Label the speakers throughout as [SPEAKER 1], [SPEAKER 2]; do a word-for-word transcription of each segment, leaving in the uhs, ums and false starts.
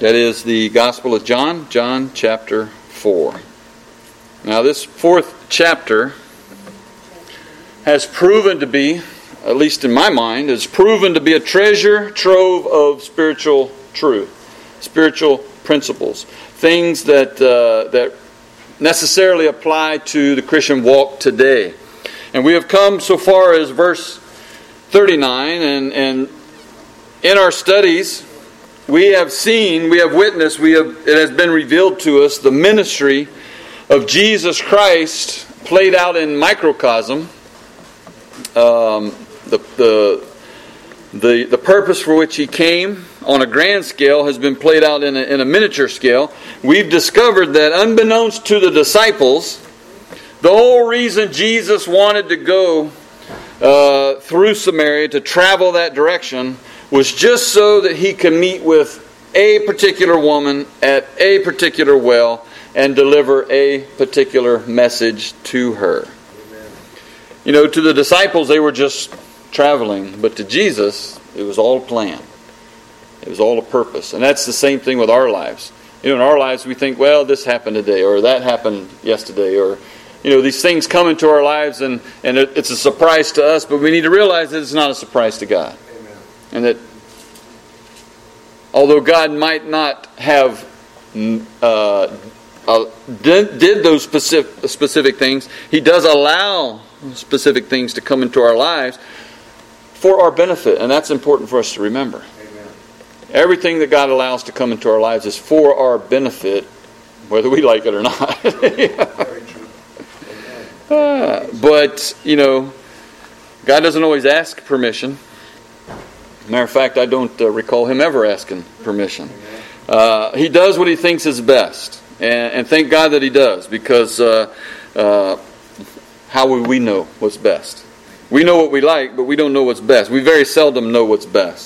[SPEAKER 1] That is the Gospel of John, John chapter four. Now this fourth chapter has proven to be, at least in my mind, has proven to be a treasure trove of spiritual truth, spiritual principles, things that uh, that necessarily apply to the Christian walk today. And we have come so far as verse thirty-nine, and, and in our studies, we have seen, we have witnessed, we have it has been revealed to us the ministry of Jesus Christ played out in microcosm. Um, the, the the the purpose for which He came on a grand scale has been played out in a, in a miniature scale. We've discovered that unbeknownst to the disciples, the whole reason Jesus wanted to go uh, through Samaria, to travel that direction, was just so that He could meet with a particular woman at a particular well and deliver a particular message to her. Amen. You know, to the disciples, they were just traveling, but to Jesus, it was all a plan. It was all a purpose. And that's the same thing with our lives. You know, in our lives, we think, well, this happened today, or that happened yesterday, or, you know, these things come into our lives, and, and it's a surprise to us, but we need to realize that it's not a surprise to God. Amen. And that although God might not have uh, uh, did, did those specific, specific things, He does allow specific things to come into our lives for our benefit. And that's important for us to remember. Amen. Everything that God allows to come into our lives is for our benefit, whether we like it or not. Very true. uh, but, you know, God doesn't always ask permission. Matter of fact, I don't uh, recall Him ever asking permission. Uh, he does what He thinks is best. And, and thank God that He does, because uh, uh, how would we know what's best? We know what we like, but we don't know what's best. We very seldom know what's best.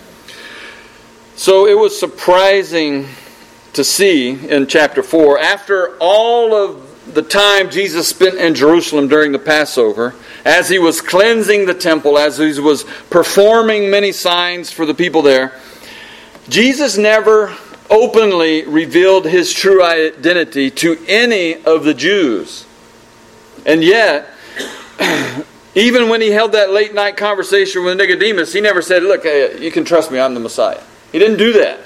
[SPEAKER 1] So it was surprising to see in chapter four, after all of the time Jesus spent in Jerusalem during the Passover, as He was cleansing the temple, as He was performing many signs for the people there, Jesus never openly revealed His true identity to any of the Jews. And yet, even when He held that late night conversation with Nicodemus, He never said, look, you can trust me, I'm the Messiah. He didn't do that.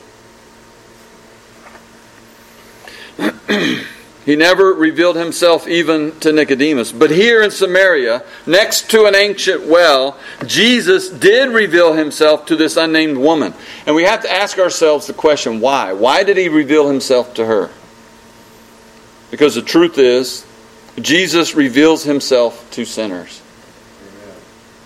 [SPEAKER 1] He never revealed Himself even to Nicodemus. But here in Samaria, next to an ancient well, Jesus did reveal Himself to this unnamed woman. And we have to ask ourselves the question, why? Why did He reveal Himself to her? Because the truth is, Jesus reveals Himself to sinners. Amen.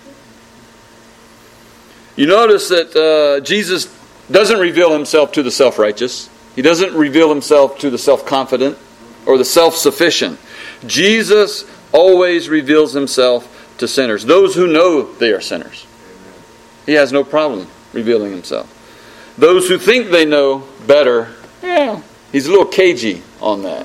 [SPEAKER 1] You notice that uh, Jesus doesn't reveal Himself to the self-righteous. He doesn't reveal Himself to the self-confident or the self-sufficient. Jesus always reveals Himself to sinners, those who know they are sinners. Amen. He has no problem revealing Himself. Those who think they know better, yeah, He's a little cagey on that.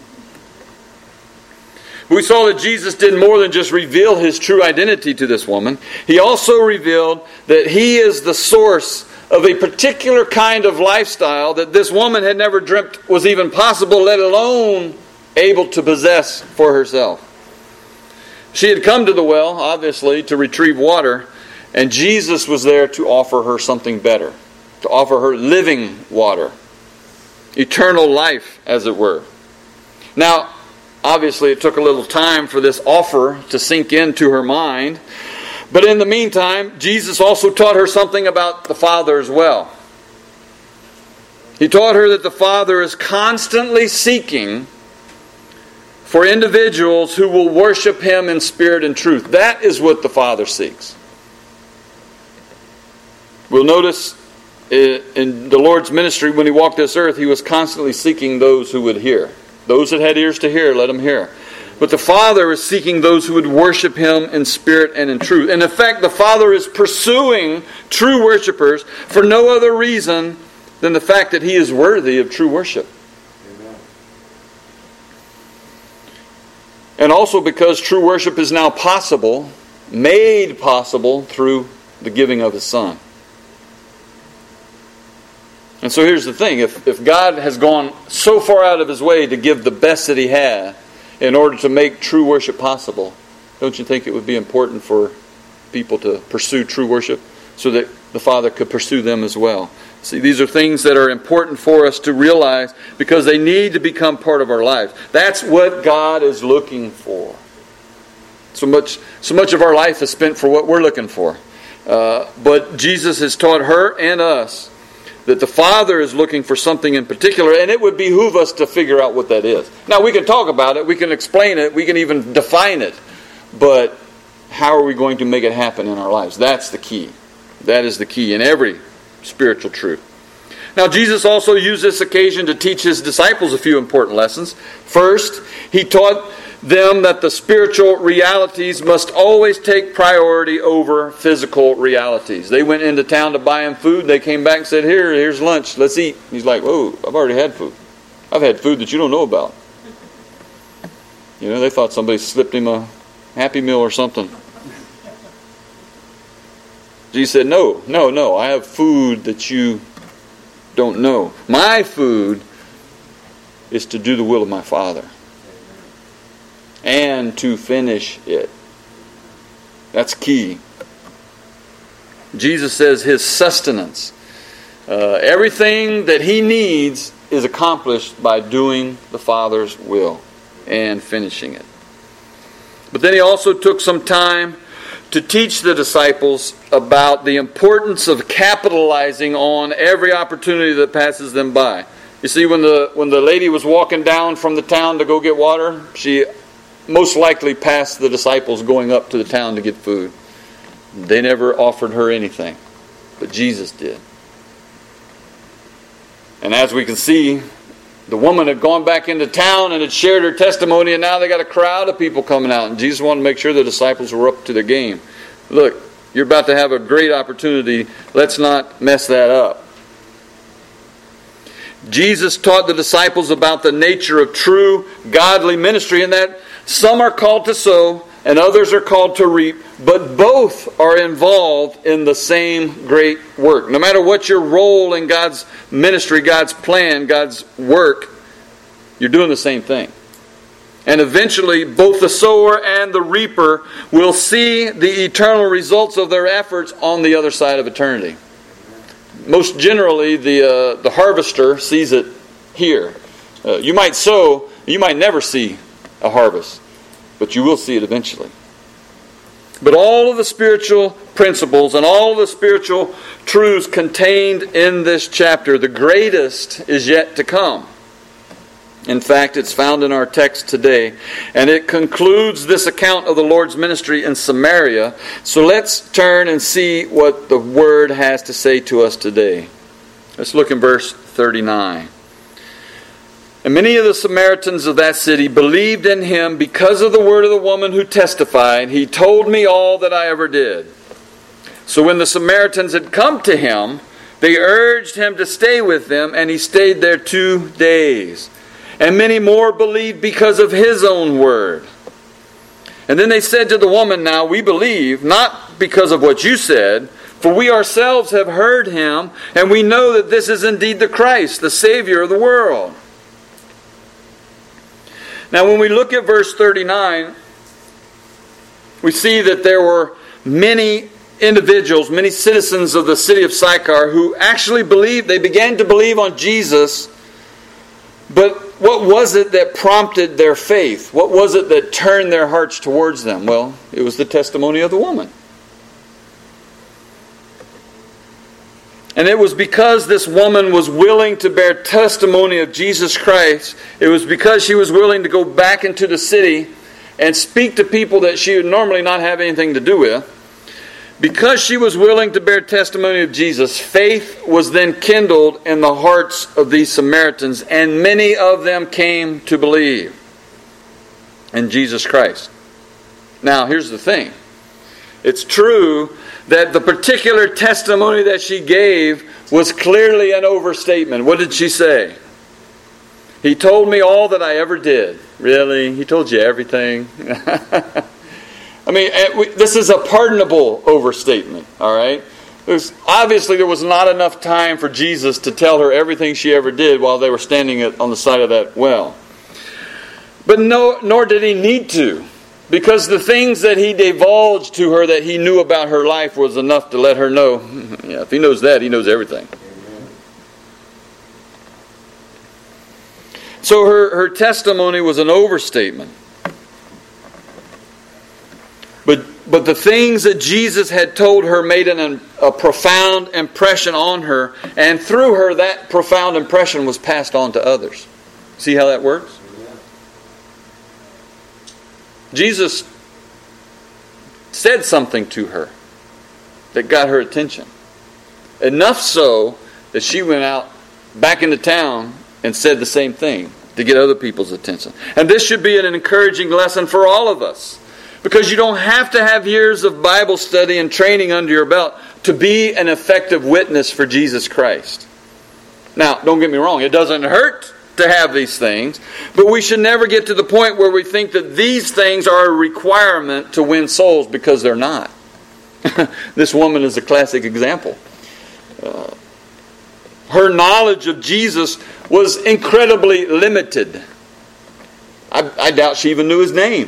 [SPEAKER 1] We saw that Jesus did more than just reveal His true identity to this woman. He also revealed that He is the source of a particular kind of lifestyle that this woman had never dreamt was even possible, let alone able to possess for herself. She had come to the well, obviously, to retrieve water, and Jesus was there to offer her something better, to offer her living water, eternal life, as it were. Now, obviously, it took a little time for this offer to sink into her mind. But in the meantime, Jesus also taught her something about the Father as well. He taught her that the Father is constantly seeking for individuals who will worship Him in spirit and truth. That is what the Father seeks. We'll notice in the Lord's ministry, when He walked this earth, He was constantly seeking those who would hear. Those that had ears to hear, let them hear. But the Father is seeking those who would worship Him in spirit and in truth. And in fact, the Father is pursuing true worshipers for no other reason than the fact that He is worthy of true worship. Amen. And also because true worship is now possible, made possible through the giving of His Son. And so here's the thing. If, if God has gone so far out of His way to give the best that He had in order to make true worship possible, don't you think it would be important for people to pursue true worship so that the Father could pursue them as well? See, these are things that are important for us to realize because they need to become part of our lives. That's what God is looking for. So much, so much of our life is spent for what we're looking for. Uh, but Jesus has taught her and us that the Father is looking for something in particular, and it would behoove us to figure out what that is. Now, we can talk about it, we can explain it, we can even define it, but how are we going to make it happen in our lives? That's the key. That is the key in every spiritual truth. Now, Jesus also used this occasion to teach His disciples a few important lessons. First, He taught them that the spiritual realities must always take priority over physical realities. They went into town to buy Him food. They came back and said, Here, here's lunch. Let's eat. He's like, whoa, I've already had food. I've had food that you don't know about. You know, they thought somebody slipped Him a Happy Meal or something. Jesus said, no, no, no. I have food that you don't know. My food is to do the will of my Father. And to finish it. That's key. Jesus says His sustenance, uh, everything that He needs is accomplished by doing the Father's will and finishing it. But then He also took some time to teach the disciples about the importance of capitalizing on every opportunity that passes them by. You see, when the when the lady was walking down from the town to go get water, she most likely passed the disciples going up to the town to get food. They never offered her anything, but Jesus did. And as we can see, the woman had gone back into town and had shared her testimony, and now they got a crowd of people coming out. And Jesus wanted to make sure the disciples were up to the game. Look, you're about to have a great opportunity. Let's not mess that up. Jesus taught the disciples about the nature of true godly ministry, and that some are called to sow and others are called to reap, but both are involved in the same great work. No matter what your role in God's ministry, God's plan, God's work, you're doing the same thing. And eventually, both the sower and the reaper will see the eternal results of their efforts on the other side of eternity. Most generally, the uh, the harvester sees it here. Uh, you might sow, you might never see a harvest, but you will see it eventually. But all of the spiritual principles and all of the spiritual truths contained in this chapter, the greatest is yet to come. In fact, it's found in our text today, and it concludes this account of the Lord's ministry in Samaria. So let's turn and see what the Word has to say to us today. Let's look in verse thirty-nine. And many of the Samaritans of that city believed in Him because of the word of the woman who testified, He told me all that I ever did. So when the Samaritans had come to Him, they urged Him to stay with them, and He stayed there two days. And many more believed because of His own word. And then they said to the woman, Now we believe, not because of what you said, for we ourselves have heard Him, and we know that this is indeed the Christ, the Savior of the world. Now when we look at verse thirty-nine, we see that there were many individuals, many citizens of the city of Sychar who actually believed, they began to believe on Jesus. But what was it that prompted their faith? What was it that turned their hearts towards them? Well, it was the testimony of the woman. And it was because this woman was willing to bear testimony of Jesus Christ. It was because she was willing to go back into the city and speak to people that she would normally not have anything to do with. Because she was willing to bear testimony of Jesus, faith was then kindled in the hearts of these Samaritans, and many of them came to believe in Jesus Christ. Now, here's the thing. It's true that the particular testimony that she gave was clearly an overstatement. What did she say? He told me all that I ever did. Really? He told you everything? I mean, this is a pardonable overstatement, all right? There's, obviously, there was not enough time for Jesus to tell her everything she ever did while they were standing at, on the side of that well. But no, nor did he need to, because the things that he divulged to her that he knew about her life was enough to let her know, yeah, if he knows that, he knows everything. Amen. So her, her testimony was an overstatement. But But the things that Jesus had told her made an, a profound impression on her, and through her that profound impression was passed on to others. See how that works? Yeah. Jesus said something to her that got her attention. Enough so that she went out back into town and said the same thing to get other people's attention. And this should be an encouraging lesson for all of us. Because you don't have to have years of Bible study and training under your belt to be an effective witness for Jesus Christ. Now, don't get me wrong, it doesn't hurt to have these things, but we should never get to the point where we think that these things are a requirement to win souls, because they're not. This woman is a classic example. Uh, her knowledge of Jesus was incredibly limited. I, I doubt she even knew His name.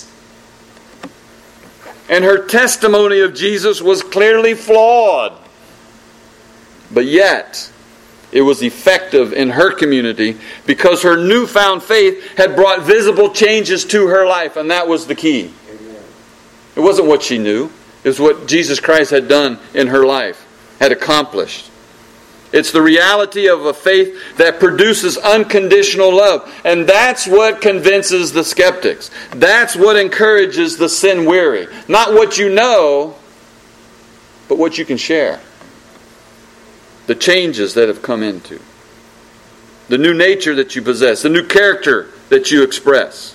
[SPEAKER 1] And her testimony of Jesus was clearly flawed. But yet, it was effective in her community because her newfound faith had brought visible changes to her life, and that was the key. Amen. It wasn't what she knew. It was what Jesus Christ had done in her life, had accomplished. It's the reality of a faith that produces unconditional love. And that's what convinces the skeptics. That's what encourages the sin-weary. Not what you know, but what you can share. The changes that have come into. The new nature that you possess. The new character that you express.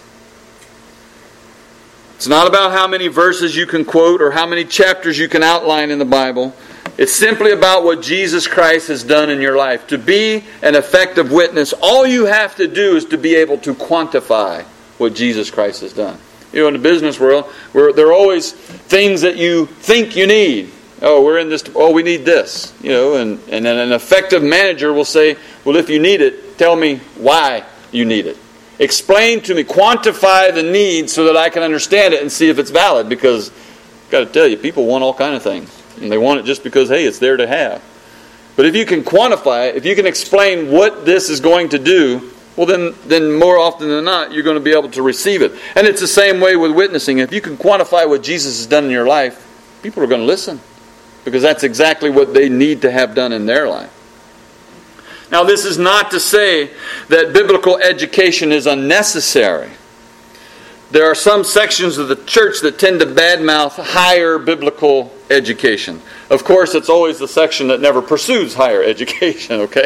[SPEAKER 1] It's not about how many verses you can quote or how many chapters you can outline in the Bible. It's simply about what Jesus Christ has done in your life. To be an effective witness, all you have to do is to be able to quantify what Jesus Christ has done. You know, in the business world, where there are always things that you think you need. Oh, we're in this. Oh, we need this. You know, and, and then an effective manager will say, well, if you need it, tell me why you need it. Explain to me, quantify the need so that I can understand it and see if it's valid. Because, I've got to tell you, people want all kinds of things. And they want it just because, hey, it's there to have. But if you can quantify it, if you can explain what this is going to do, well, then, then more often than not, you're going to be able to receive it. And it's the same way with witnessing. If you can quantify what Jesus has done in your life, people are going to listen. Because that's exactly what they need to have done in their life. Now, this is not to say that biblical education is unnecessary. There are some sections of the church that tend to badmouth higher biblical education. Of course, it's always the section that never pursues higher education, okay?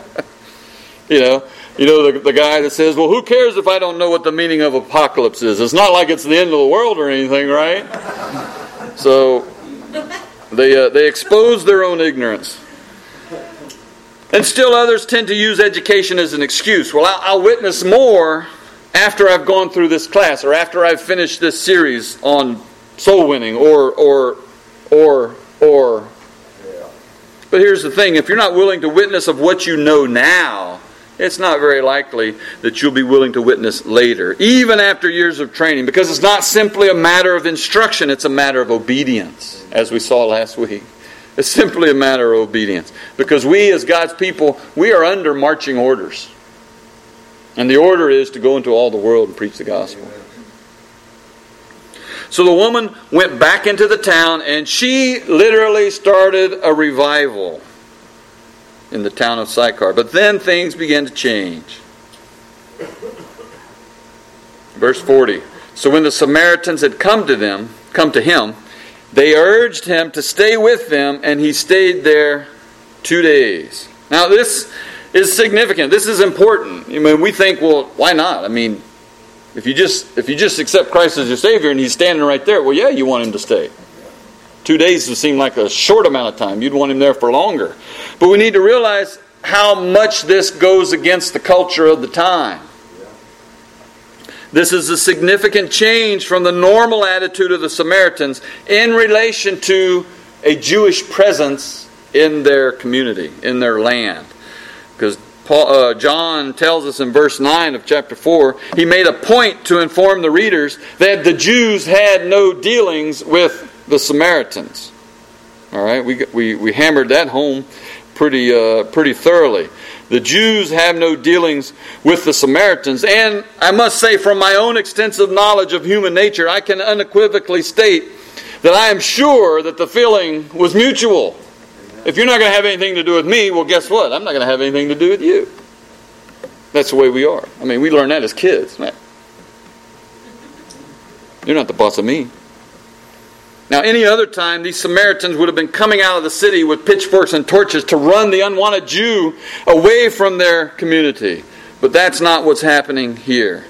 [SPEAKER 1] you know, you know the, the guy that says, well, who cares if I don't know what the meaning of apocalypse is? It's not like it's the end of the world or anything, right? So, they, uh, they expose their own ignorance. And still others tend to use education as an excuse. Well, I'll, I'll witness more after I've gone through this class, or after I've finished this series on soul winning, or, or, or, or. Yeah. But here's the thing, if you're not willing to witness of what you know now, it's not very likely that you'll be willing to witness later, even after years of training, because it's not simply a matter of instruction, it's a matter of obedience, as we saw last week. It's simply a matter of obedience. Because we, as God's people, we are under marching orders. And the order is to go into all the world and preach the gospel. So the woman went back into the town, and she literally started a revival in the town of Sychar. But then things began to change. Verse forty. So when the Samaritans had come to them, come to him, they urged him to stay with them, and he stayed there two days. Now this is significant. This is important. I mean, we think, well, why not? I mean, if you just if you just accept Christ as your Savior and He's standing right there, well, yeah, you want Him to stay. Two days would seem like a short amount of time. You'd want Him there for longer. But we need to realize how much this goes against the culture of the time. This is a significant change from the normal attitude of the Samaritans in relation to a Jewish presence in their community, in their land. Because Paul, uh, John tells us in verse nine of chapter four, he made a point to inform the readers that the Jews had no dealings with the Samaritans. All right, we we we hammered that home pretty uh, pretty thoroughly. The Jews have no dealings with the Samaritans, and I must say, from my own extensive knowledge of human nature, I can unequivocally state that I am sure that the feeling was mutual. If you're not going to have anything to do with me, well, guess what? I'm not going to have anything to do with you. That's the way we are. I mean, we learn that as kids. Man, you're not the boss of me. Now, any other time, these Samaritans would have been coming out of the city with pitchforks and torches to run the unwanted Jew away from their community. But that's not what's happening here.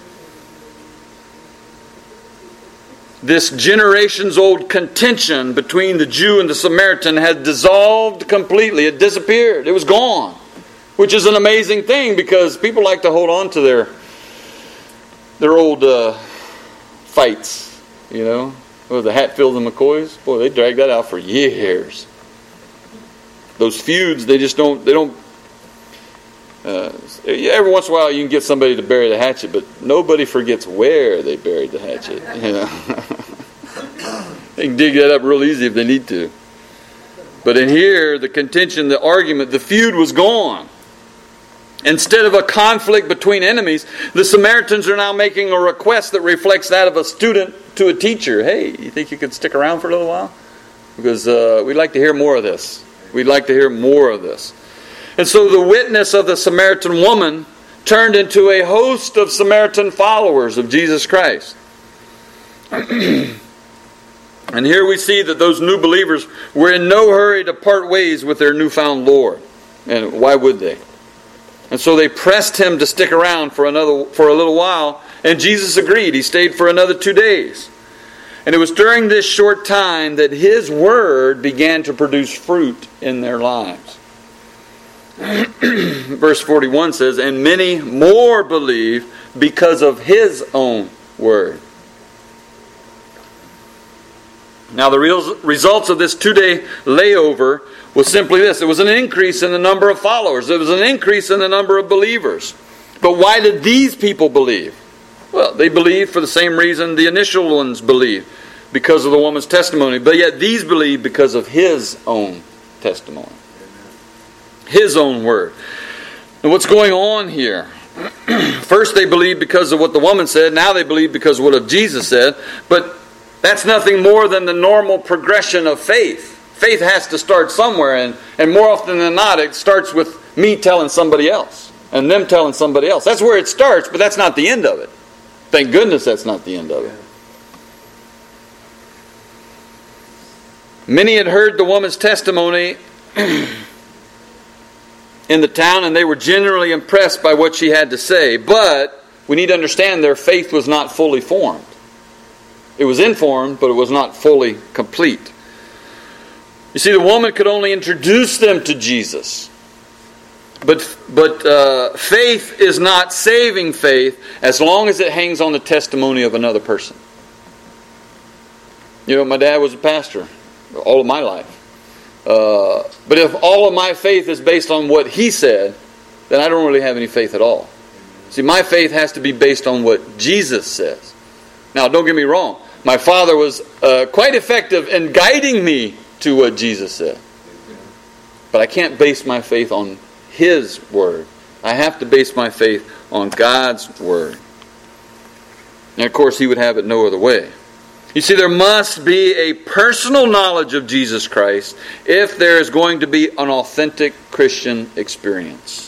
[SPEAKER 1] This generations-old contention between the Jew and the Samaritan had dissolved completely. It disappeared. It was gone. Which is an amazing thing, because people like to hold on to their their old uh, fights. You know, oh, the Hatfields and McCoys. Boy, they drag that out for years. Those feuds, they just don't. They don't. Uh, every once in a while, you can get somebody to bury the hatchet, but nobody forgets where they buried the hatchet. You know, they can dig that up real easy if they need to. But in here, the contention, the argument, the feud was gone. Instead of a conflict between enemies, the Samaritans are now making a request that reflects that of a student to a teacher. Hey, you think you could stick around for a little while? Because uh, we'd like to hear more of this. We'd like to hear more of this. And so the witness of the Samaritan woman turned into a host of Samaritan followers of Jesus Christ. And here we see that those new believers were in no hurry to part ways with their newfound Lord. And why would they? And so they pressed him to stick around for another for a little while, and Jesus agreed. He stayed for another two days. And it was during this short time that his word began to produce fruit in their lives. Verse forty-one says, and many more believed because of his own word. Now the real results of this two-day layover was simply this. It was an increase in the number of followers. It was an increase in the number of believers. But why did these people believe? Well, they believed for the same reason the initial ones believed, because of the woman's testimony. But yet these believed because of his own testimony. His own word. And what's going on here? First they believed because of what the woman said. Now they believe because of what Jesus said. But that's nothing more than the normal progression of faith. Faith has to start somewhere. And, and more often than not, it starts with me telling somebody else. And them telling somebody else. That's where it starts, but that's not the end of it. Thank goodness that's not the end of it. Many had heard the woman's testimony in the town, and they were generally impressed by what she had to say. But we need to understand their faith was not fully formed. It was informed, but it was not fully complete. You see, the woman could only introduce them to Jesus. But, but uh, faith is not saving faith as long as it hangs on the testimony of another person. You know, my dad was a pastor all of my life. Uh, but if all of my faith is based on what he said, then I don't really have any faith at all. See, my faith has to be based on what Jesus says. Now, don't get me wrong. My father was uh, quite effective in guiding me to what Jesus said. But I can't base my faith on his word. I have to base my faith on God's word. And of course, he would have it no other way. You see, there must be a personal knowledge of Jesus Christ if there is going to be an authentic Christian experience.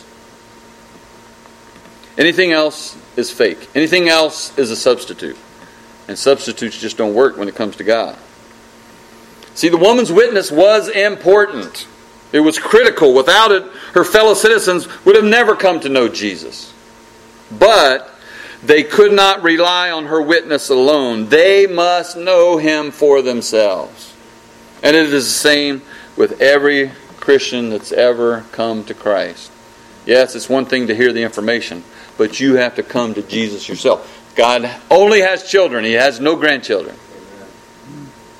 [SPEAKER 1] Anything else is fake. Anything else is a substitute. And substitutes just don't work when it comes to God. See, the woman's witness was important. It was critical. Without it, her fellow citizens would have never come to know Jesus. But they could not rely on her witness alone. They must know him for themselves. And it is the same with every Christian that's ever come to Christ. Yes, it's one thing to hear the information, but you have to come to Jesus yourself. God only has children. He has no grandchildren.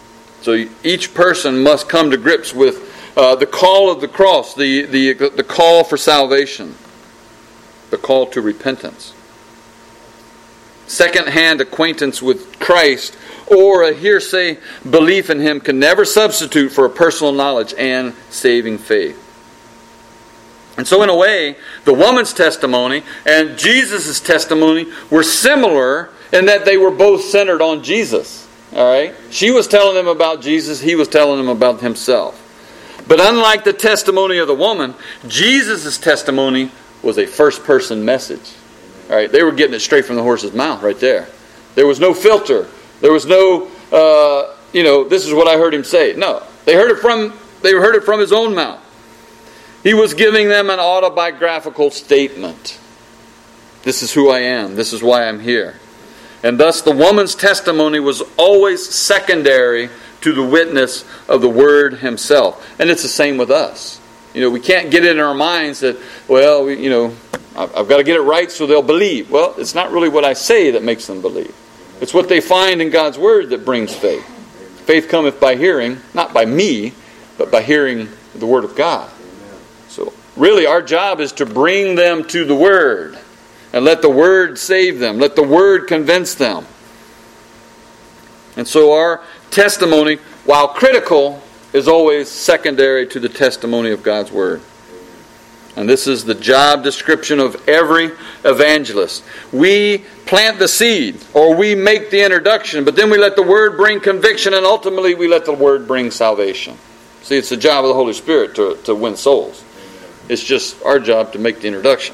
[SPEAKER 1] So each person must come to grips with uh, the call of the cross, the, the, the call for salvation, the call to repentance. Second-hand acquaintance with Christ or a hearsay belief in Him can never substitute for a personal knowledge and saving faith. And so in a way, the woman's testimony and Jesus' testimony were similar in that they were both centered on Jesus. All right? She was telling them about Jesus. He was telling them about Himself. But unlike the testimony of the woman, Jesus' testimony was a first-person message. All right? They were getting it straight from the horse's mouth right there. There was no filter. There was no, uh, you know, this is what I heard him say. No. They heard it from, they heard it from His own mouth. He was giving them an autobiographical statement. This is who I am. This is why I'm here. And thus the woman's testimony was always secondary to the witness of the Word Himself. And it's the same with us. You know, we can't get it in our minds that, well, we, you know, I've got to get it right so they'll believe. Well, it's not really what I say that makes them believe. It's what they find in God's Word that brings faith. Faith cometh by hearing, not by me, but by hearing the Word of God. So really our job is to bring them to the Word and let the Word save them. Let the Word convince them. And so our testimony, while critical, is always secondary to the testimony of God's Word. And this is the job description of every evangelist. We plant the seed, or we make the introduction, but then we let the Word bring conviction, and ultimately we let the Word bring salvation. See, it's the job of the Holy Spirit to, to win souls. It's just our job to make the introduction.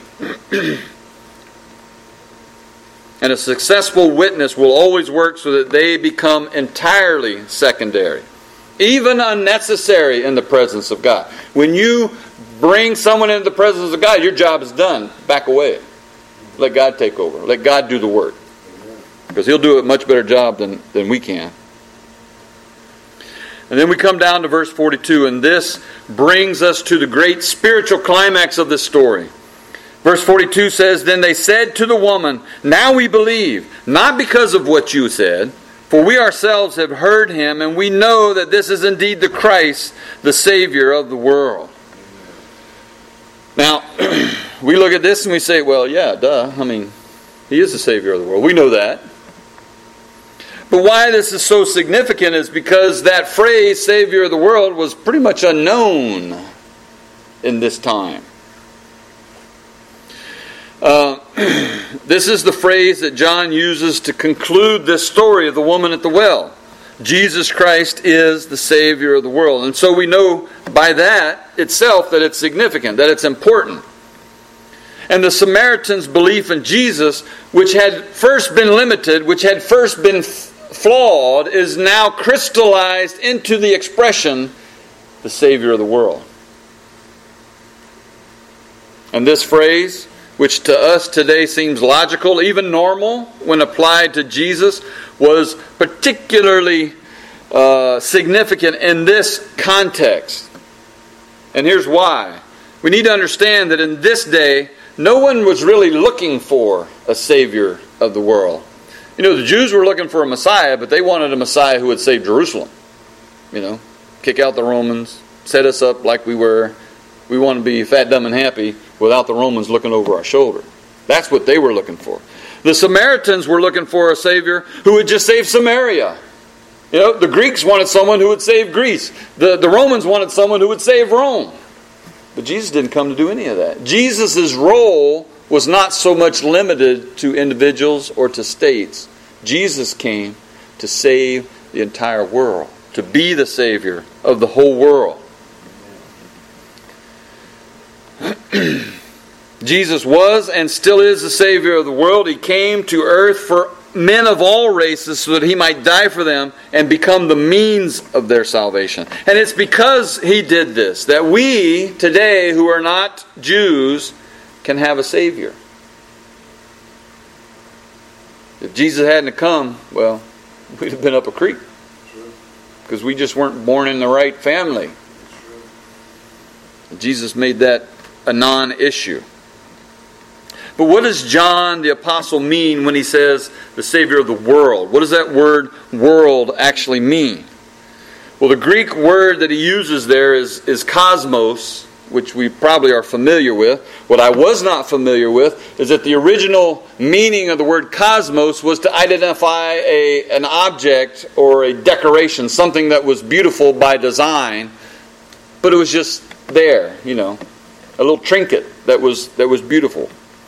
[SPEAKER 1] And a successful witness will always work so that they become entirely secondary, even unnecessary in the presence of God. When you bring someone into the presence of God, your job is done. Back away. Let God take over. Let God do the work. Because He'll do a much better job than, than we can. And then we come down to verse forty-two, and this brings us to the great spiritual climax of this story. Verse forty-two says, Then they said to the woman, Now we believe, not because of what you said, for we ourselves have heard Him, and we know that this is indeed the Christ, the Savior of the world. Now, we look at this and we say, well, yeah, duh. I mean, He is the Savior of the world. We know that. But why this is so significant is because that phrase, Savior of the world, was pretty much unknown in this time. Uh, this is the phrase that John uses to conclude this story of the woman at the well. Jesus Christ is the Savior of the world. And so we know by that itself that it's significant, that it's important. And the Samaritans' belief in Jesus, which had first been limited, which had first been f- flawed, is now crystallized into the expression, the Savior of the world. And this phrase, which to us today seems logical, even normal, when applied to Jesus, was particularly uh, significant in this context. And here's why. We need to understand that in this day, no one was really looking for a Savior of the world. You know, the Jews were looking for a Messiah, but they wanted a Messiah who would save Jerusalem. You know, kick out the Romans, set us up like we were. We want to be fat, dumb, and happy without the Romans looking over our shoulder. That's what they were looking for. The Samaritans were looking for a Savior who would just save Samaria. You know, the Greeks wanted someone who would save Greece. The, the Romans wanted someone who would save Rome. But Jesus didn't come to do any of that. Jesus' role was not so much limited to individuals or to states. Jesus came to save the entire world, to be the Savior of the whole world. Jesus was and still is the Savior of the world. He came to earth for men of all races so that He might die for them and become the means of their salvation. And it's because He did this that we today who are not Jews can have a Savior. If Jesus hadn't come, well, we'd have been up a creek. Because we just weren't born in the right family. Jesus made that a non-issue. But what does John the Apostle mean when he says the Savior of the world? What does that word world actually mean? Well, the Greek word that he uses there is, is cosmos, which we probably are familiar with. What I was not familiar with is that the original meaning of the word cosmos was to identify a, an object or a decoration, something that was beautiful by design, but it was just there, you know, a little trinket that was that was beautiful.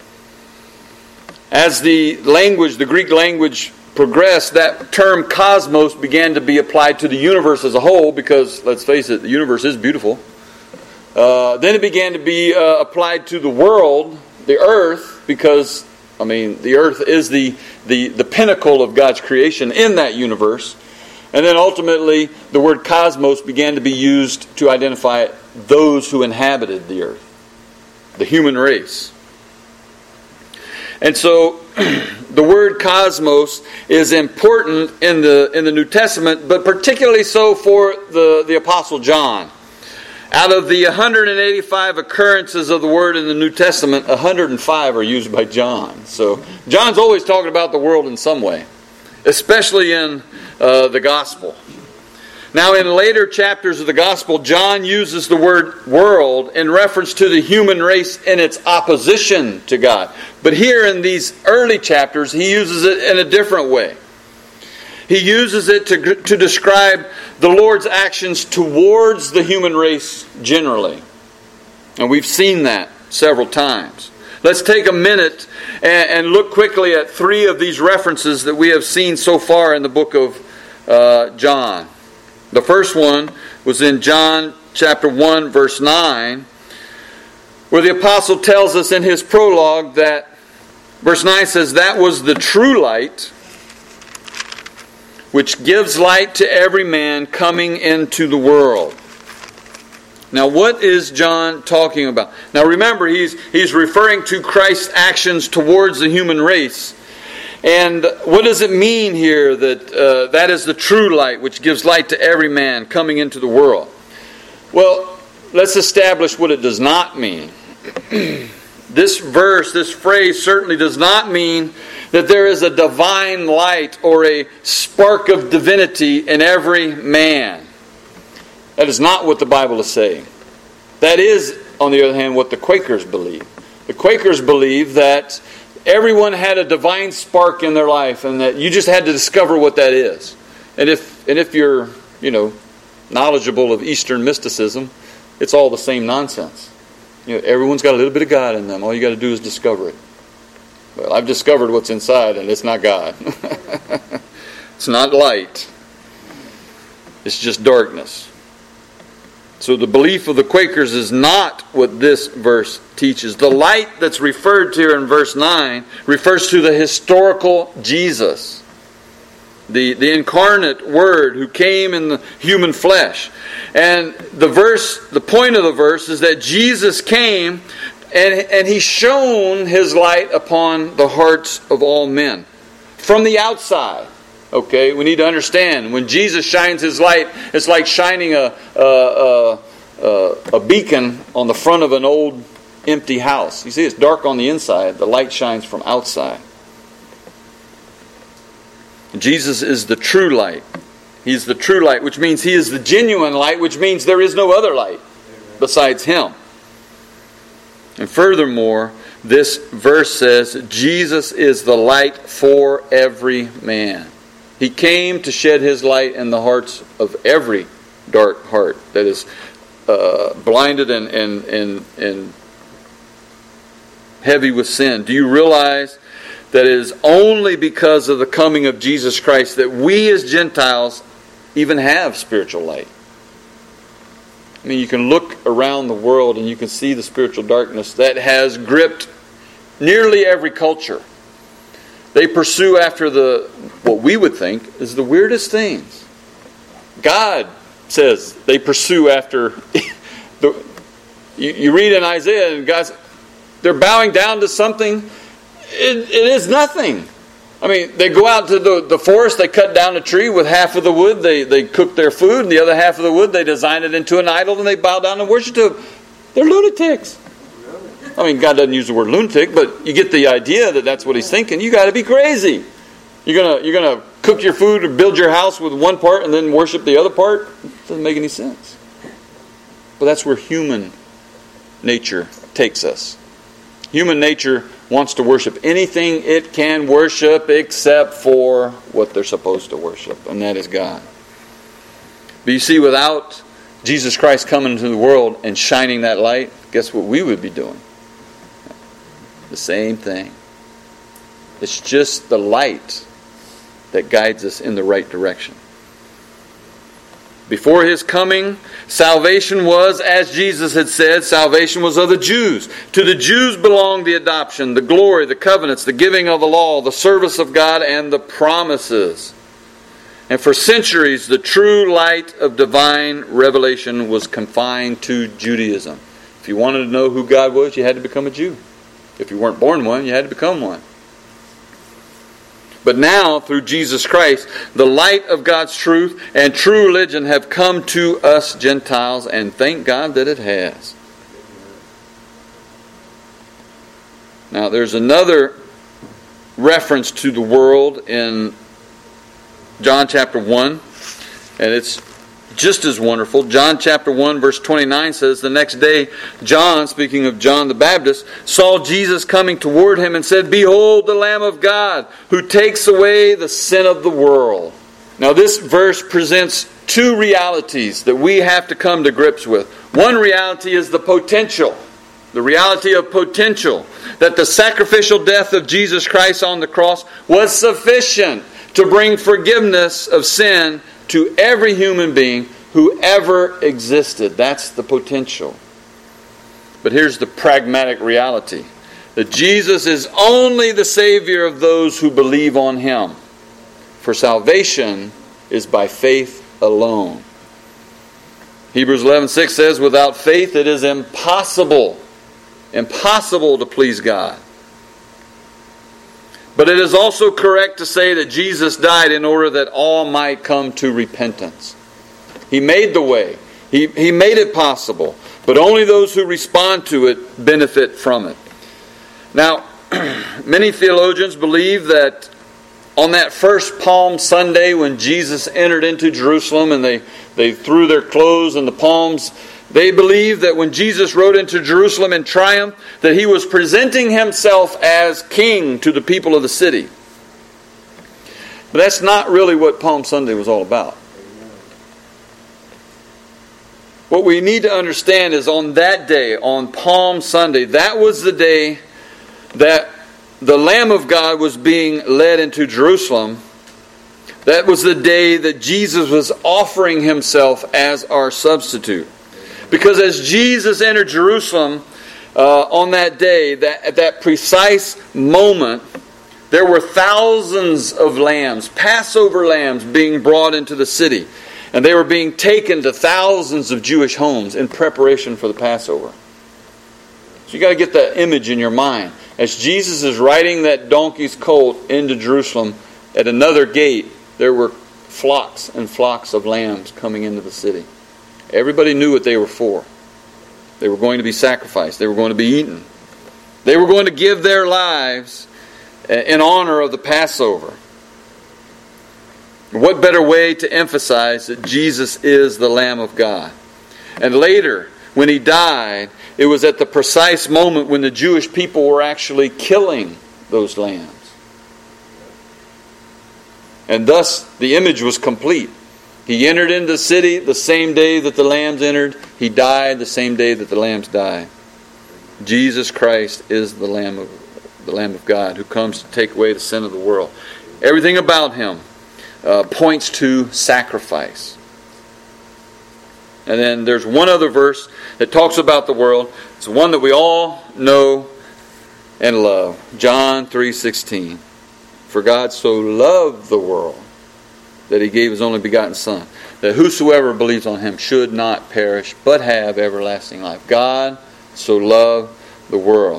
[SPEAKER 1] As the language, the Greek language progressed, that term cosmos began to be applied to the universe as a whole, because, let's face it, the universe is beautiful. Uh, then it began to be uh, applied to the world, the earth, because, I mean, the earth is the, the, the pinnacle of God's creation in that universe. And then ultimately, the word cosmos began to be used to identify those who inhabited the earth, the human race. And so, the word cosmos is important in the in the New Testament, but particularly so for the, the Apostle John. Out of the one hundred eighty-five occurrences of the word in the New Testament, one hundred five are used by John. So John's always talking about the world in some way, especially in uh, the Gospel. Now, in later chapters of the Gospel, John uses the word world in reference to the human race in its opposition to God. But here in these early chapters, he uses it in a different way. He uses it to, to describe the Lord's actions towards the human race generally. And we've seen that several times. Let's take a minute and, and look quickly at three of these references that we have seen so far in the book of uh, John. The first one was in John chapter one, verse nine, where the apostle tells us in his prologue that, verse nine says, "That was the true light, which gives light to every man coming into the world." Now, what is John talking about? Now, remember, he's he's referring to Christ's actions towards the human race. And what does it mean here that uh, that is the true light, which gives light to every man coming into the world? Well, let's establish what it does not mean. This verse, this phrase certainly does not mean that there is a divine light or a spark of divinity in every man. That is not what the Bible is saying. That is, on the other hand, what the Quakers believe. The Quakers believe that everyone had a divine spark in their life, and that you just had to discover what that is. And if and if you're, you know, knowledgeable of Eastern mysticism, it's all the same nonsense. You know, everyone's got a little bit of God in them. All you got to do is discover it. Well, I've discovered what's inside, and it's not God. It's not light. It's just darkness. So the belief of the Quakers is not what this verse teaches. The light that's referred to here in verse nine refers to the historical Jesus, the, the incarnate Word who came in the human flesh. And the verse, the point of the verse is that Jesus came and, and He shone His light upon the hearts of all men from the outside. Okay, we need to understand, when Jesus shines His light, it's like shining a, a, a, a beacon on the front of an old empty house. You see, it's dark on the inside. The light shines from outside. Jesus is the true light. He's the true light, which means He is the genuine light, which means there is no other light besides Him. And furthermore, this verse says, Jesus is the light for every man. He came to shed His light in the hearts of every dark heart that is uh, blinded and, and, and, and heavy with sin. Do you realize that it is only because of the coming of Jesus Christ that we as Gentiles even have spiritual light? I mean, you can look around the world and you can see the spiritual darkness that has gripped nearly every culture. They pursue after the, what we would think is the weirdest things. God says they pursue after, the, you, you read in Isaiah, and God's, they're bowing down to something, it, it is nothing. I mean, they go out to the, the forest, they cut down a tree with half of the wood, they, they cook their food, and the other half of the wood they design it into an idol, and they bow down and worship to it. They're lunatics. I mean, God doesn't use the word lunatic, but you get the idea that that's what He's thinking. You got to be crazy. You're gonna you're gonna cook your food or build your house with one part and then worship the other part. Doesn't make any sense. But that's where human nature takes us. Human nature wants to worship anything it can worship except for what they're supposed to worship, and that is God. But you see, without Jesus Christ coming into the world and shining that light, guess what we would be doing? The same thing. It's just the light that guides us in the right direction. Before His coming, salvation was, as Jesus had said, salvation was of the Jews. To the Jews belonged the adoption, the glory, the covenants, the giving of the law, the service of God, and the promises. And for centuries, the true light of divine revelation was confined to Judaism. If you wanted to know who God was, you had to become a Jew. If you weren't born one, you had to become one. But now, through Jesus Christ, the light of God's truth and true religion have come to us Gentiles, and thank God that it has. Now, there's another reference to the world in John chapter one, and it's just as wonderful. John chapter one verse twenty-nine says, the next day John, speaking of John the Baptist, saw Jesus coming toward him and said, behold the Lamb of God who takes away the sin of the world. Now this verse presents two realities that we have to come to grips with. One reality is the potential. The reality of potential. That the sacrificial death of Jesus Christ on the cross was sufficient to bring forgiveness of sin to every human being who ever existed. That's the potential. But here's the pragmatic reality. That Jesus is only the Savior of those who believe on Him. For salvation is by faith alone. Hebrews eleven six says, without faith it is impossible, impossible to please God. But it is also correct to say that Jesus died in order that all might come to repentance. He made the way. He, he made it possible. But only those who respond to it benefit from it. Now, many theologians believe that on that first Palm Sunday when Jesus entered into Jerusalem and they, they threw their clothes in the palms, they believe that when Jesus rode into Jerusalem in triumph, that He was presenting Himself as king to the people of the city. But that's not really what Palm Sunday was all about. What we need to understand is on that day, on Palm Sunday, that was the day that the Lamb of God was being led into Jerusalem. That was the day that Jesus was offering Himself as our substitute. Because as Jesus entered Jerusalem uh, on that day, that, at that precise moment, there were thousands of lambs, Passover lambs, being brought into the city. And they were being taken to thousands of Jewish homes in preparation for the Passover. So you've got to get that image in your mind. As Jesus is riding that donkey's colt into Jerusalem, at another gate, there were flocks and flocks of lambs coming into the city. Everybody knew what they were for. They were going to be sacrificed. They were going to be eaten. They were going to give their lives in honor of the Passover. What better way to emphasize that Jesus is the Lamb of God? And later, when He died, it was at the precise moment when the Jewish people were actually killing those lambs. And thus, the image was complete. He entered into the city the same day that the lambs entered. He died the same day that the lambs died. Jesus Christ is the Lamb of the Lamb of God who comes to take away the sin of the world. Everything about Him uh, points to sacrifice. And then there's one other verse that talks about the world. It's one that we all know and love. John three sixteen. For God so loved the world that He gave His only begotten Son, that whosoever believes on Him should not perish, but have everlasting life. God so loved the world.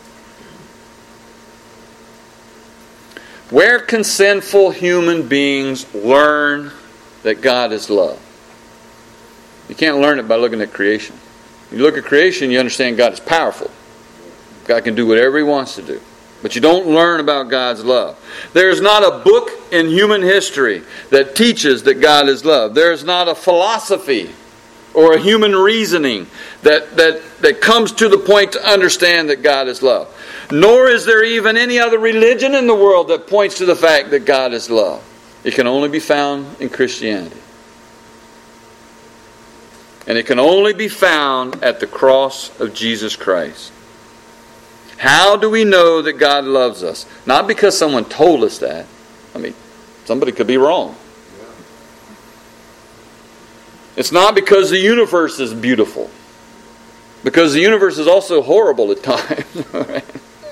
[SPEAKER 1] Where can sinful human beings learn that God is love? You can't learn it by looking at creation. You look at creation, you understand God is powerful. God can do whatever He wants to do. but you don't learn about God's love. There is not a book in human history that teaches that God is love. There is not a philosophy or a human reasoning that, that, that comes to the point to understand that God is love. Nor is there even any other religion in the world that points to the fact that God is love. It can only be found in Christianity. And it can only be found at the cross of Jesus Christ. How do we know that God loves us? Not because someone told us that. I mean, somebody could be wrong. It's not because the universe is beautiful. Because the universe is also horrible at times.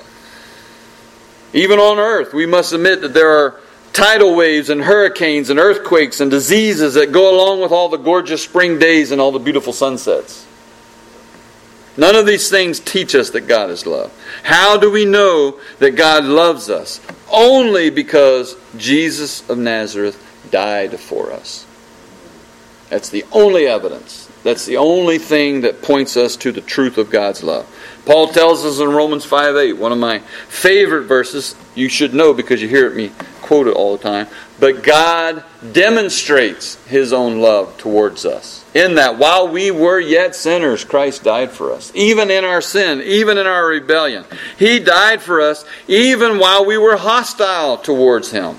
[SPEAKER 1] Even on earth, we must admit that there are tidal waves and hurricanes and earthquakes and diseases that go along with all the gorgeous spring days and all the beautiful sunsets. None of these things teach us that God is love. How do we know that God loves us? Only because Jesus of Nazareth died for us. That's the only evidence. That's the only thing that points us to the truth of God's love. Paul tells us in Romans five eight, one of my favorite verses. You should know because you hear me quote it all the time. But God demonstrates His own love towards us. In that while we were yet sinners, Christ died for us. Even in our sin, even in our rebellion. He died for us even while we were hostile towards Him.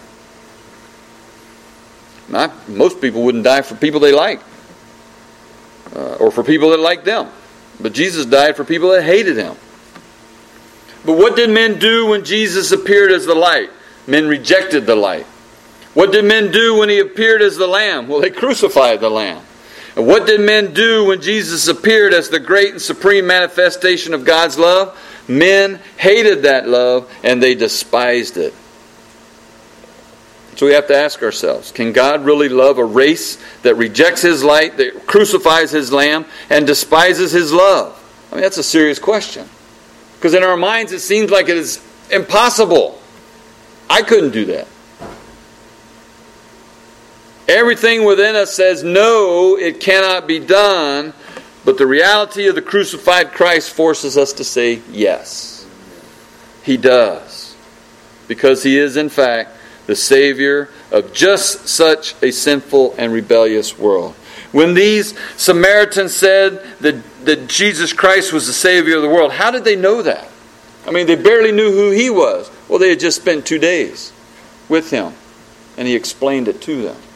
[SPEAKER 1] Not, most people wouldn't die for people they like. Uh, or for people that like them. But Jesus died for people that hated Him. But what did men do when Jesus appeared as the light? Men rejected the light. What did men do when He appeared as the Lamb? Well, they crucified the Lamb. And what did men do when Jesus appeared as the great and supreme manifestation of God's love? Men hated that love and they despised it. So we have to ask ourselves, can God really love a race that rejects His light, that crucifies His Lamb, and despises His love? I mean, that's a serious question. Because in our minds it seems like it is impossible. I couldn't do that. Everything within us says, no, it cannot be done. But the reality of the crucified Christ forces us to say, yes. He does. Because He is, in fact, the Savior of just such a sinful and rebellious world. When these Samaritans said that, that Jesus Christ was the Savior of the world, how did they know that? I mean, they barely knew who He was. Well, they had just spent two days with Him, and He explained it to them.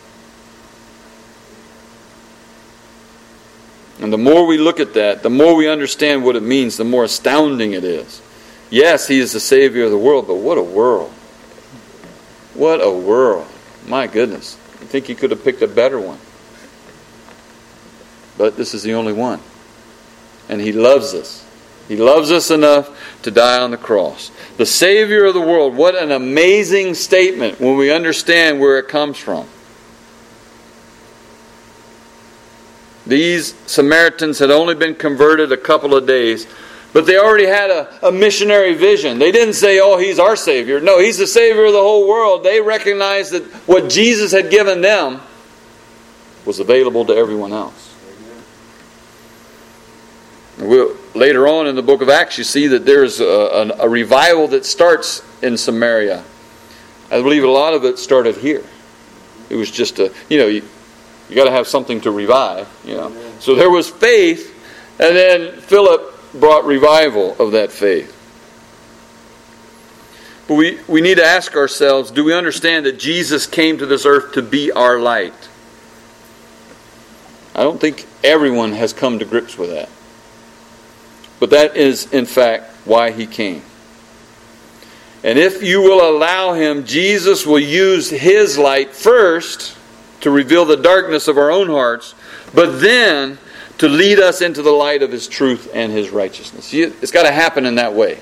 [SPEAKER 1] And the more we look at that, the more we understand what it means, the more astounding it is. Yes, He is the Savior of the world, but what a world. What a world. My goodness. I think He could have picked a better one. But this is the only one. And He loves us. He loves us enough to die on the cross. The Savior of the world. What an amazing statement when we understand where it comes from. These Samaritans had only been converted a couple of days, but they already had a, a missionary vision. They didn't say, oh, He's our Savior. No, He's the Savior of the whole world. They recognized that what Jesus had given them was available to everyone else. We'll, later on in the book of Acts, you see that there's a, a, a revival that starts in Samaria. I believe a lot of it started here. It was just a, you know, you, you got to have something to revive, you know. So there was faith, and then Philip brought revival of that faith. But we, we need to ask ourselves, do we understand that Jesus came to this earth to be our light? I don't think everyone has come to grips with that. But that is, in fact, why He came. And if you will allow Him, Jesus will use His light first to reveal the darkness of our own hearts, but then to lead us into the light of His truth and His righteousness. It's got to happen in that way.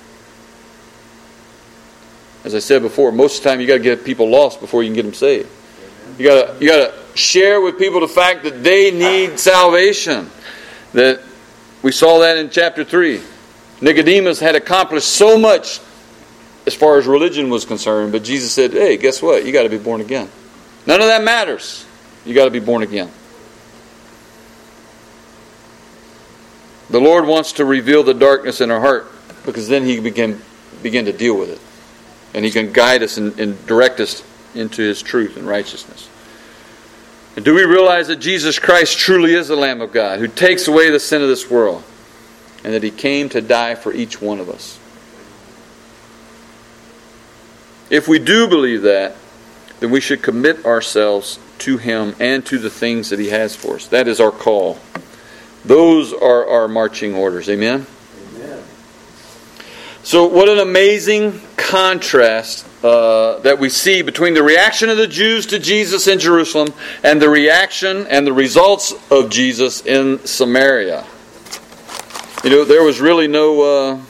[SPEAKER 1] As I said before, most of the time you got to get people lost before you can get them saved. You got to you got to share with people the fact that they need salvation. That we saw that in chapter three. Nicodemus had accomplished so much as far as religion was concerned, but Jesus said, "Hey, guess what? You got to be born again. None of that matters. You got to be born again." The Lord wants to reveal the darkness in our heart, because then He can begin to deal with it. And He can guide us and, and direct us into His truth and righteousness. And do we realize that Jesus Christ truly is the Lamb of God who takes away the sin of this world, and that He came to die for each one of us? If we do believe that, then we should commit ourselves to Him and to the things that He has for us. That is our call. Those are our marching orders. Amen? Amen. So what an amazing contrast uh, that we see between the reaction of the Jews to Jesus in Jerusalem and the reaction and the results of Jesus in Samaria. You know, there was really no... Uh,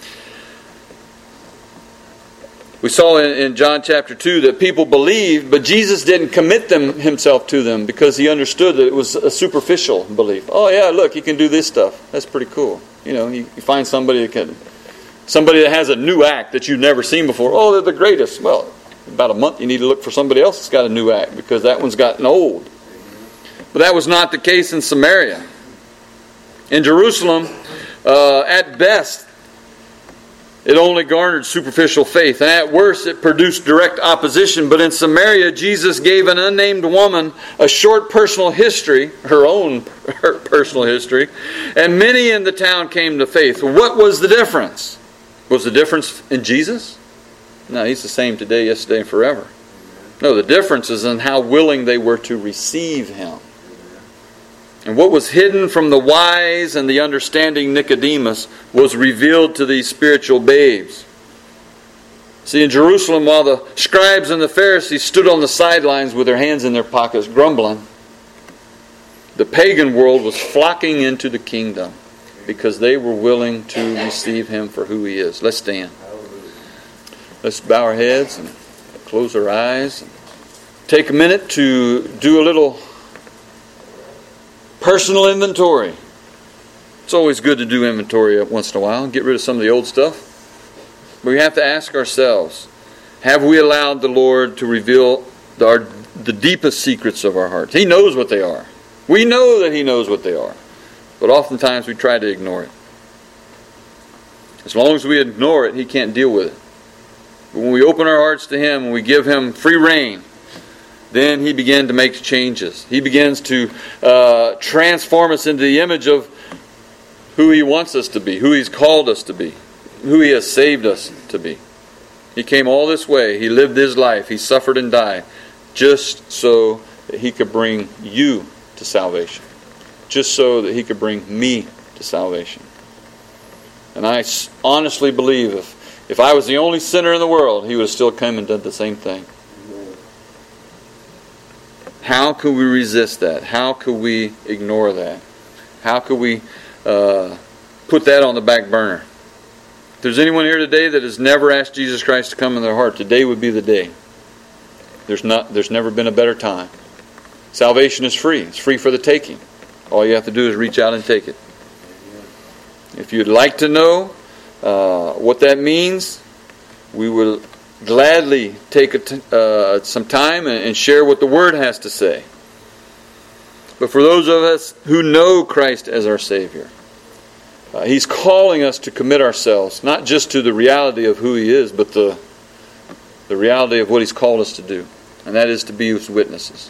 [SPEAKER 1] we saw in, in John chapter two that people believed, but Jesus didn't commit them Himself to them because He understood that it was a superficial belief. Oh yeah, look, He can do this stuff. That's pretty cool. You know, you, you find somebody that can... Somebody that has a new act that you've never seen before. Oh, they're the greatest. Well, about a month you need to look for somebody else that's got a new act because that one's gotten old. But that was not the case in Samaria. In Jerusalem, uh, at best, it only garnered superficial faith. And at worst, it produced direct opposition. But in Samaria, Jesus gave an unnamed woman a short personal history, her own her personal history, and many in the town came to faith. What was the difference? Was the difference in Jesus? No, He's the same today, yesterday, and forever. No, the difference is in how willing they were to receive Him. And what was hidden from the wise and the understanding Nicodemus was revealed to these spiritual babes. See, in Jerusalem, while the scribes and the Pharisees stood on the sidelines with their hands in their pockets grumbling, the pagan world was flocking into the kingdom because they were willing to receive Him for who He is. Let's stand. Let's bow our heads and close our eyes. Take a minute to do a little personal inventory. It's always good to do inventory once in a while and get rid of some of the old stuff. But we have to ask ourselves, have we allowed the Lord to reveal the, our, the deepest secrets of our hearts? He knows what they are. We know that He knows what they are. But oftentimes we try to ignore it. As long as we ignore it, He can't deal with it. But when we open our hearts to Him and we give Him free rein, then He begins to make changes. He begins to uh, transform us into the image of who He wants us to be, who He's called us to be, who He has saved us to be. He came all this way. He lived His life. He suffered and died just so that He could bring you to salvation. Just so that He could bring me to salvation. And I honestly believe if, if I was the only sinner in the world, He would have still come and done the same thing. How could we resist that? How could we ignore that? How could we uh, put that on the back burner? If there's anyone here today that has never asked Jesus Christ to come in their heart, today would be the day. There's not. There's never been a better time. Salvation is free. It's free for the taking. All you have to do is reach out and take it. If you'd like to know uh, what that means, we will gladly take a t- uh, some time and, and share what the Word has to say. But for those of us who know Christ as our Savior, uh, He's calling us to commit ourselves, not just to the reality of who He is, but the, the reality of what He's called us to do. And that is to be His witnesses.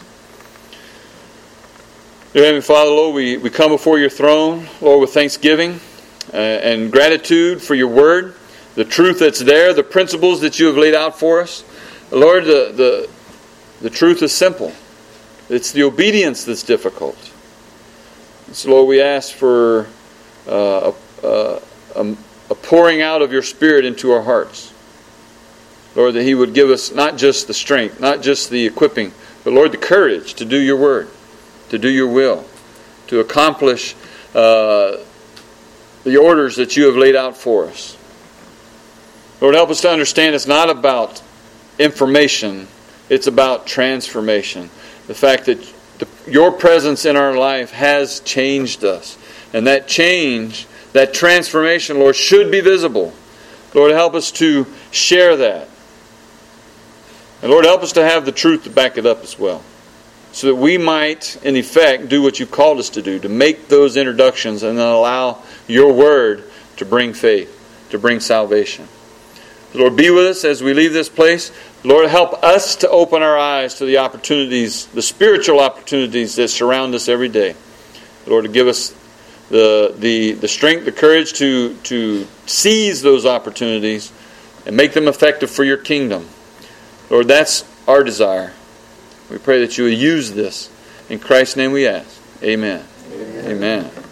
[SPEAKER 1] Dear Heavenly Father, Lord, we, we come before Your throne, Lord, with thanksgiving uh, and gratitude for Your Word, the truth that's there, the principles that You have laid out for us. Lord, the, the, the truth is simple. It's the obedience that's difficult. So, Lord, we ask for uh, a, a, a pouring out of Your Spirit into our hearts. Lord, that He would give us not just the strength, not just the equipping, but, Lord, the courage to do Your Word, to do Your will, to accomplish uh, the orders that You have laid out for us. Lord, help us to understand it's not about information, it's about transformation. The fact that the, Your presence in our life has changed us. And that change, that transformation, Lord, should be visible. Lord, help us to share that. And Lord, help us to have the truth to back it up as well. So that we might, in effect, do what You've called us to do, to make those introductions and then allow Your Word to bring faith, to bring salvation. Lord, be with us as we leave this place. Lord, help us to open our eyes to the opportunities, the spiritual opportunities that surround us every day. Lord, to give us the the, the strength, the courage to, to seize those opportunities and make them effective for your kingdom. Lord, that's our desire. We pray that you will use this. In Christ's name we ask. Amen. Amen. Amen.